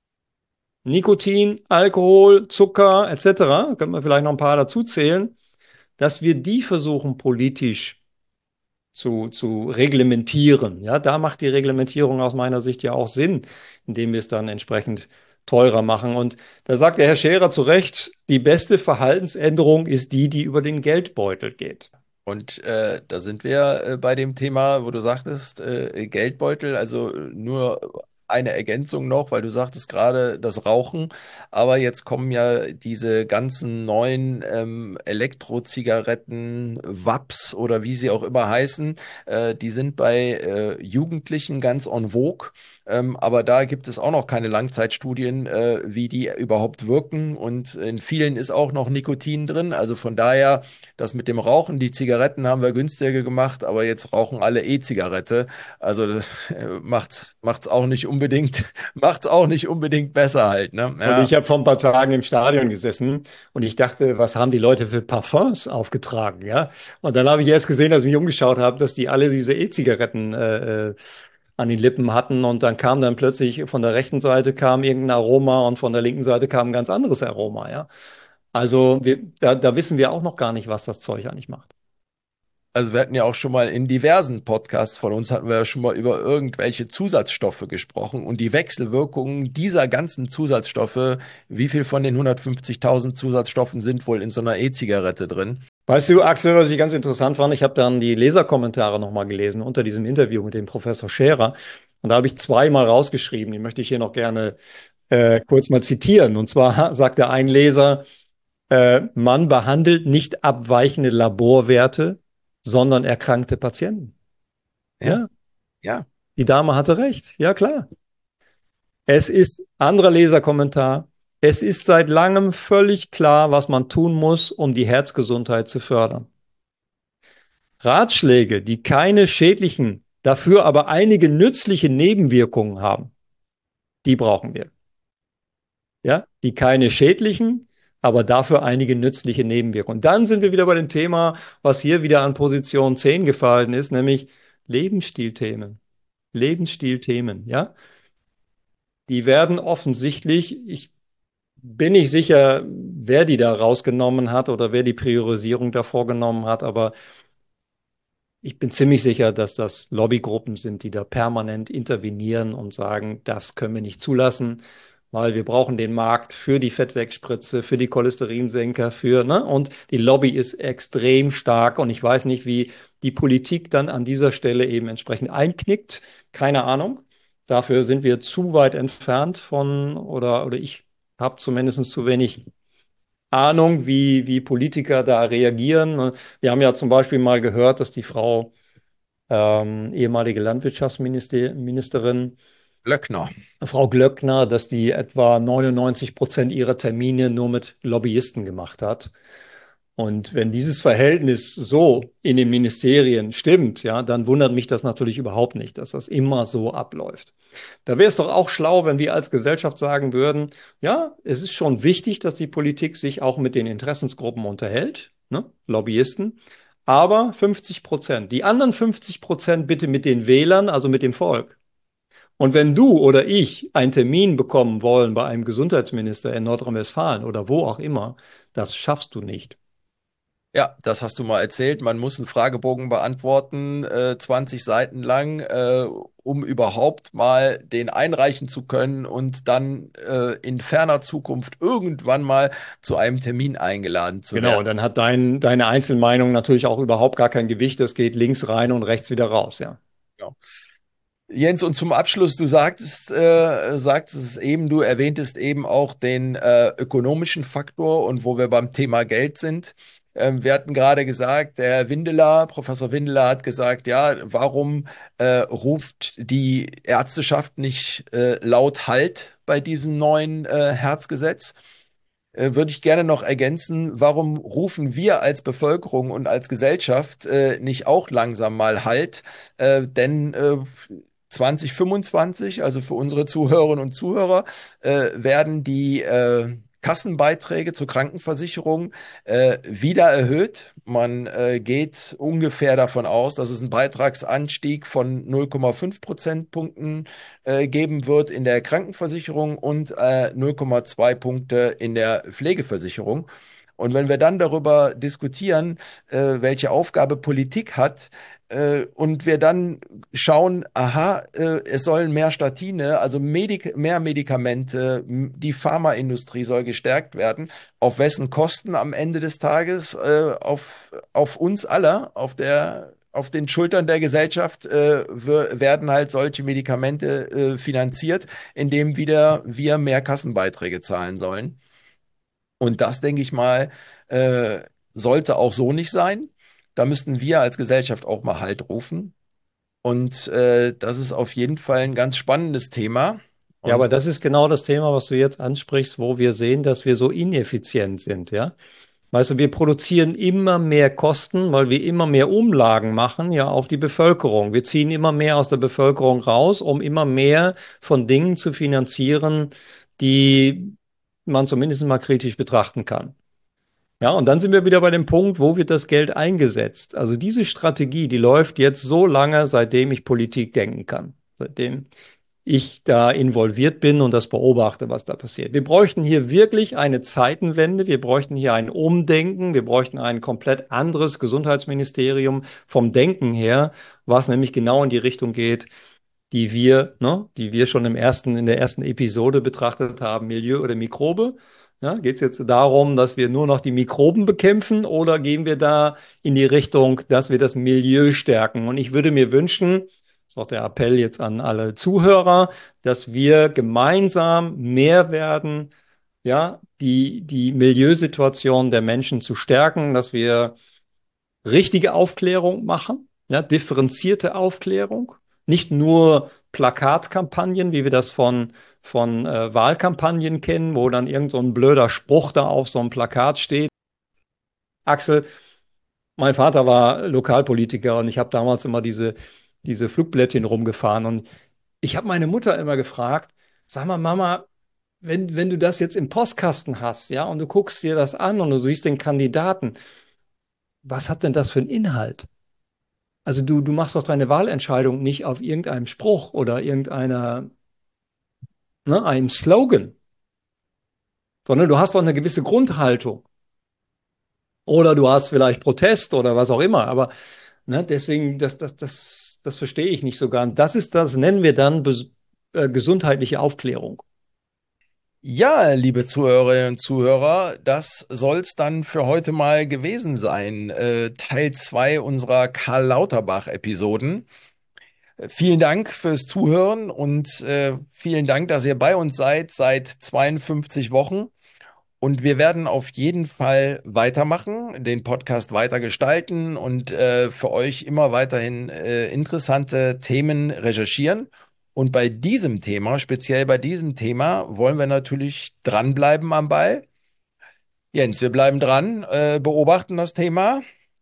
Nikotin, Alkohol, Zucker et cetera, können wir vielleicht noch ein paar dazu zählen, dass wir die versuchen politisch zu, zu reglementieren. Ja, da macht die Reglementierung aus meiner Sicht ja auch Sinn, indem wir es dann entsprechend teurer machen. Und da sagt der Herr Scherer zu Recht, die beste Verhaltensänderung ist die, die über den Geldbeutel geht. Und äh, da sind wir äh, bei dem Thema, wo du sagtest, äh, Geldbeutel, also nur eine Ergänzung noch, weil du sagtest gerade das Rauchen, aber jetzt kommen ja diese ganzen neuen ähm, Elektrozigaretten, Vapes oder wie sie auch immer heißen, äh, die sind bei äh, Jugendlichen ganz en vogue. Ähm, aber da gibt es auch noch keine Langzeitstudien, äh, wie die überhaupt wirken. Und in vielen ist auch noch Nikotin drin. Also von daher, das mit dem Rauchen, die Zigaretten haben wir günstiger gemacht, aber jetzt rauchen alle E-Zigarette. Also das äh, macht's, macht's auch nicht unbedingt, macht's auch nicht unbedingt besser halt, ne? Und Ja. ich habe vor ein paar Tagen im Stadion gesessen und ich dachte, was haben die Leute für Parfums aufgetragen, ja? Und dann habe ich erst gesehen, als ich mich umgeschaut habe, dass die alle diese E-Zigaretten äh, äh, an den Lippen hatten und dann kam dann plötzlich von der rechten Seite kam irgendein Aroma und von der linken Seite kam ein ganz anderes Aroma, ja? Also wir, da, da wissen wir auch noch gar nicht, was das Zeug eigentlich macht. Also wir hatten ja auch schon mal in diversen Podcasts von uns hatten wir ja schon mal über irgendwelche Zusatzstoffe gesprochen und die Wechselwirkungen dieser ganzen Zusatzstoffe. Wie viel von den hundertfünfzigtausend Zusatzstoffen sind wohl in so einer E-Zigarette drin? Weißt du, Axel, was ich ganz interessant fand, ich habe dann die Leserkommentare nochmal gelesen unter diesem Interview mit dem Professor Scherer. Und da habe ich zweimal rausgeschrieben, die möchte ich hier noch gerne äh, kurz mal zitieren. Und zwar sagte ein Leser, äh, man behandelt nicht abweichende Laborwerte, sondern erkrankte Patienten. Ja, Ja, ja. die Dame hatte recht. Ja, klar. Es ist, anderer Leserkommentar, es ist seit langem völlig klar, was man tun muss, um die Herzgesundheit zu fördern. Ratschläge, die keine schädlichen, dafür aber einige nützliche Nebenwirkungen haben, die brauchen wir. Ja, die keine schädlichen, aber dafür einige nützliche Nebenwirkungen. Dann sind wir wieder bei dem Thema, was hier wieder an Position zehn gefallen ist, nämlich Lebensstilthemen. Lebensstilthemen, ja. Die werden offensichtlich, ich bin nicht sicher, wer die da rausgenommen hat oder wer die Priorisierung da vorgenommen hat, aber ich bin ziemlich sicher, dass das Lobbygruppen sind, die da permanent intervenieren und sagen, das können wir nicht zulassen, weil wir brauchen den Markt für die Fettwegspritze, für die Cholesterinsenker, für, ne? Und die Lobby ist extrem stark und ich weiß nicht, wie die Politik dann an dieser Stelle eben entsprechend einknickt. Keine Ahnung. Dafür sind wir zu weit entfernt von, oder, oder ich habe zumindest zu wenig Ahnung, wie, wie Politiker da reagieren. Wir haben ja zum Beispiel mal gehört, dass die Frau, ähm, ehemalige Landwirtschaftsministerin, Löckner. Frau Glöckner, dass die etwa neunundneunzig Prozent ihrer Termine nur mit Lobbyisten gemacht hat. Und wenn dieses Verhältnis so in den Ministerien stimmt, ja, dann wundert mich das natürlich überhaupt nicht, dass das immer so abläuft. Da wäre es doch auch schlau, wenn wir als Gesellschaft sagen würden, ja, es ist schon wichtig, dass die Politik sich auch mit den Interessensgruppen unterhält, ne, Lobbyisten, aber fünfzig Prozent. Die anderen fünfzig Prozent bitte mit den Wählern, also mit dem Volk. Und wenn du oder ich einen Termin bekommen wollen bei einem Gesundheitsminister in Nordrhein-Westfalen oder wo auch immer, das schaffst du nicht. Ja, das hast du mal erzählt. Man muss einen Fragebogen beantworten, äh, zwanzig Seiten lang, äh, um überhaupt mal den einreichen zu können und dann äh, in ferner Zukunft irgendwann mal zu einem Termin eingeladen zu Genau, werden. und dann hat dein, deine Einzelmeinung natürlich auch überhaupt gar kein Gewicht. Das geht links rein und rechts wieder raus, ja. Ja. Jens, und zum Abschluss, du sagtest, äh, sagtest es eben, du erwähntest eben auch den äh, ökonomischen Faktor und wo wir beim Thema Geld sind. Ähm, wir hatten gerade gesagt, der Windeler, Professor Windeler hat gesagt, ja, warum äh, ruft die Ärzteschaft nicht äh, laut Halt bei diesem neuen äh, Herzgesetz? Äh, würde ich gerne noch ergänzen, warum rufen wir als Bevölkerung und als Gesellschaft äh, nicht auch langsam mal Halt? Äh, denn äh, zwanzig fünfundzwanzig, also für unsere Zuhörerinnen und Zuhörer, äh, werden die äh, Kassenbeiträge zur Krankenversicherung äh, wieder erhöht. Man äh, geht ungefähr davon aus, dass es einen Beitragsanstieg von null Komma fünf Prozentpunkten äh, geben wird in der Krankenversicherung und äh, null Komma zwei Punkte in der Pflegeversicherung. Und wenn wir dann darüber diskutieren, äh, welche Aufgabe Politik hat, äh, und wir dann schauen, aha, äh, es sollen mehr Statine, also Medik mehr Medikamente, m- die Pharmaindustrie soll gestärkt werden, auf wessen Kosten am Ende des Tages? Äh, auf, auf uns aller, auf der, auf den Schultern der Gesellschaft äh, wir- werden halt solche Medikamente äh, finanziert, indem wieder wir mehr Kassenbeiträge zahlen sollen. Und das, denke ich mal, äh, sollte auch so nicht sein. Da müssten wir als Gesellschaft auch mal Halt rufen. Und äh, das ist auf jeden Fall ein ganz spannendes Thema. Ja, Und aber das ist genau das Thema, was du jetzt ansprichst, wo wir sehen, dass wir so ineffizient sind, ja. Weißt du, wir produzieren immer mehr Kosten, weil wir immer mehr Umlagen machen, ja, auf die Bevölkerung. Wir ziehen immer mehr aus der Bevölkerung raus, um immer mehr von Dingen zu finanzieren, die man zumindest mal kritisch betrachten kann. Ja, und dann sind wir wieder bei dem Punkt, wo wird das Geld eingesetzt? Also diese Strategie, die läuft jetzt so lange, seitdem ich Politik denken kann, seitdem ich da involviert bin und das beobachte, was da passiert. Wir bräuchten hier wirklich eine Zeitenwende, wir bräuchten hier ein Umdenken, wir bräuchten ein komplett anderes Gesundheitsministerium vom Denken her, was nämlich genau in die Richtung geht, die wir, ne, die wir schon im ersten, in der ersten Episode betrachtet haben, Milieu oder Mikrobe. Ja, geht es jetzt darum, dass wir nur noch die Mikroben bekämpfen oder gehen wir da in die Richtung, dass wir das Milieu stärken? Und ich würde mir wünschen, das ist auch der Appell jetzt an alle Zuhörer, dass wir gemeinsam mehr werden, ja, die, die Milieusituation der Menschen zu stärken, dass wir richtige Aufklärung machen, ja, differenzierte Aufklärung, nicht nur Plakatkampagnen, wie wir das von, von äh, Wahlkampagnen kennen, wo dann irgend so ein blöder Spruch da auf so einem Plakat steht. Axel, mein Vater war Lokalpolitiker und ich habe damals immer diese, diese Flugblättchen rumgefahren und ich habe meine Mutter immer gefragt, sag mal, Mama, wenn, wenn du das jetzt im Postkasten hast, ja, und du guckst dir das an und du siehst den Kandidaten, was hat denn das für einen Inhalt? Also du, du machst doch deine Wahlentscheidung nicht auf irgendeinem Spruch oder irgendeiner, ne, einem Slogan, sondern du hast doch eine gewisse Grundhaltung. Oder du hast vielleicht Protest oder was auch immer. Aber ne, deswegen, das, das, das, das verstehe ich nicht so ganz. Das ist das, nennen wir dann bes- äh, gesundheitliche Aufklärung. ja, liebe Zuhörerinnen und Zuhörer, das soll's dann für heute mal gewesen sein. Äh, Teil zwei unserer Karl Lauterbach-Episoden. Äh, Vielen Dank fürs Zuhören und äh, vielen Dank, dass ihr bei uns seid seit zweiundfünfzig Wochen. Und wir werden auf jeden Fall weitermachen, den Podcast weiter gestalten und äh, für euch immer weiterhin äh, interessante Themen recherchieren. Und bei diesem Thema, speziell bei diesem Thema, wollen wir natürlich dranbleiben am Ball. Jens, wir bleiben dran, äh, beobachten das Thema.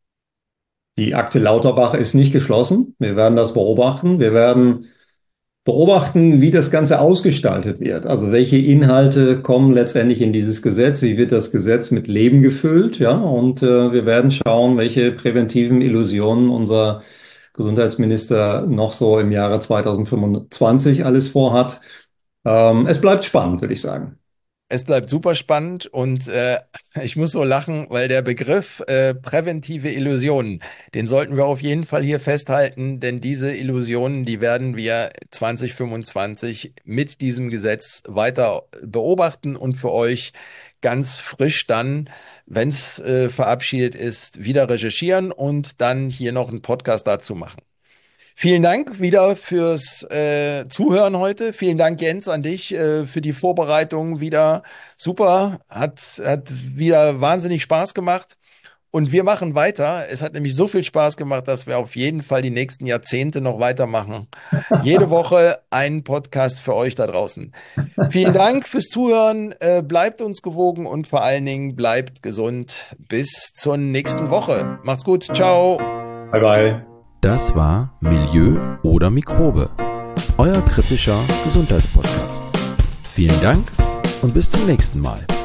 Die Akte Lauterbach ist nicht geschlossen. Wir werden das beobachten. Wir werden beobachten, wie das Ganze ausgestaltet wird. Also welche Inhalte kommen letztendlich in dieses Gesetz? Wie wird das Gesetz mit Leben gefüllt? Ja, und äh, wir werden schauen, welche präventiven Illusionen unser Gesundheitsminister noch so im Jahre zweitausendfünfundzwanzig alles vorhat. Ähm, es bleibt spannend, würde ich sagen. Es bleibt super spannend und äh, ich muss so lachen, weil der Begriff äh, präventive Illusionen, den sollten wir auf jeden Fall hier festhalten, denn diese Illusionen, die werden wir zwanzig fünfundzwanzig mit diesem Gesetz weiter beobachten und für euch ganz frisch dann, wenn es äh, verabschiedet ist, wieder recherchieren und dann hier noch einen Podcast dazu machen. Vielen Dank wieder fürs äh, Zuhören heute. Vielen Dank, Jens, an dich äh, für die Vorbereitung wieder. Super, hat, hat wieder wahnsinnig Spaß gemacht. Und wir machen weiter. Es hat nämlich so viel Spaß gemacht, dass wir auf jeden Fall die nächsten Jahrzehnte noch weitermachen. Jede Woche einen Podcast für euch da draußen. Vielen Dank fürs Zuhören. Äh, bleibt uns gewogen und vor allen Dingen bleibt gesund. Bis zur nächsten Woche. Macht's gut. Ciao. Bye bye. Das war Milieu oder Mikrobe, euer kritischer Gesundheitspodcast. Vielen Dank und bis zum nächsten Mal.